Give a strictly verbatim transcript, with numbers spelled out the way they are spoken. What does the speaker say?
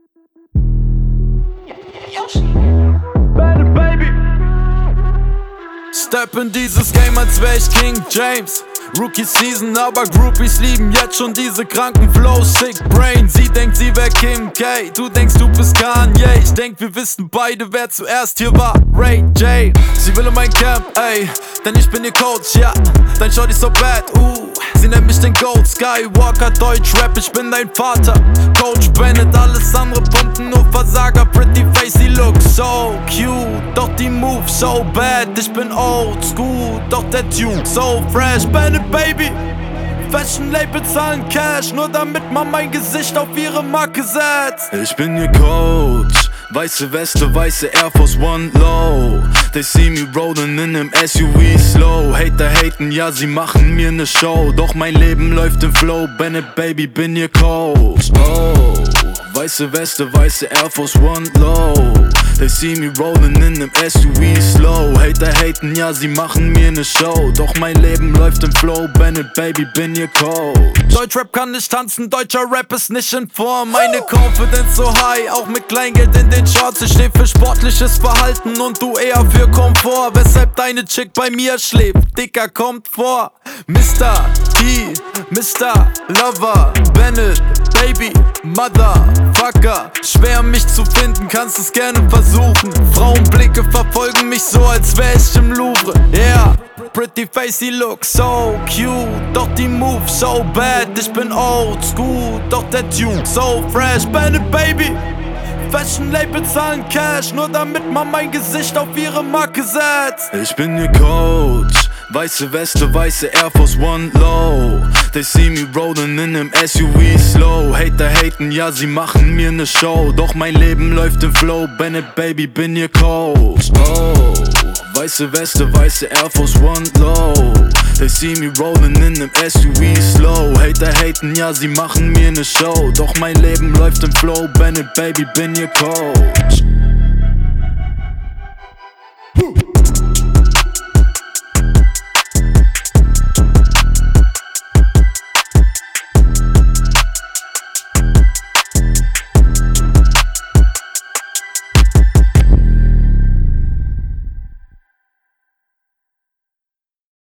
Bad Baby. Step in dieses Game, als wär ich King James. Rookie Season, aber Groupies lieben jetzt schon diese kranken Flows. Sick Brain, sie denkt, sie wär Kim K. Du denkst, du bist Kanye. Ich denk, wir wissen beide, wer zuerst hier war. Ray J. Sie will in mein Camp, ey, denn ich bin ihr Coach, ja. Dein Shorty so bad, uh. Sie nennt mich den Goat Skywalker, Deutsch Rap, ich bin dein Vater. Coach Bennett, alles andere pumpen, nur Versager. Pretty face, sie look so cute, doch die Move so bad. Ich bin old school, doch der Tune so fresh. Bennett Baby, Fashion Label zahlen Cash, nur damit man mein Gesicht auf ihre Marke setzt. Ich bin ihr Coach, weiße Weste, weiße Air Force One Low. They see me rollin' in nem S U V slow. Hater haten, ja sie machen mir ne Show, doch mein Leben läuft im Flow. Bennett Baby, bin ihr Coach. Oh, weiße Weste, weiße Air Force One Low. They see me rollin' in nem S U V slow. Hater haten, ja sie machen mir ne Show, doch mein Leben läuft im Flow. Bennett Baby, bin ihr Coach. Deutschrap kann nicht tanzen, deutscher Rap ist nicht in Form. Meine Confidence so high, auch mit Kleingeld in den Shorts. Ich steh für sportliches Verhalten und du eher für Komfort. Weshalb deine Chick bei mir schläft, Dicker kommt vor. Mister T, Mister Lover, Bennett Baby, Motherfucker. Schwer mich zu finden, kannst es gerne versuchen. Frauenblicke verfolgen mich so, als wär ich im Louvre. Yeah, pretty face, sie look so cute, doch die Move so bad. Ich bin old school, doch der Tune so fresh. Bennett Baby, Fashion Label zahlen Cash, nur damit man mein Gesicht auf ihre Marke setzt. Ich bin ihr Coach, weiße Weste, weiße Air Force One Low. They see me rollin' in nem S U V slow. Hater haten, ja sie machen mir ne Show, doch mein Leben läuft im Flow. Bennett Baby, bin ihr Coach. Oh, weiße Weste, weiße Air Force One Low. They see me rollin' in nem S U V slow. Hater haten, ja sie machen mir ne Show, doch mein Leben läuft im Flow. Bennett Baby, bin ihr Coach.